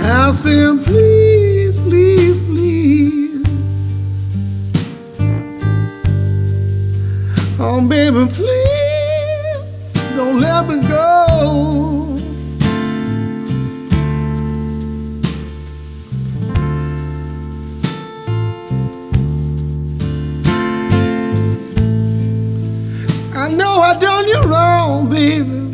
saying, please, please, please. Oh, baby, please, don't let me go. I know I done you wrong, baby.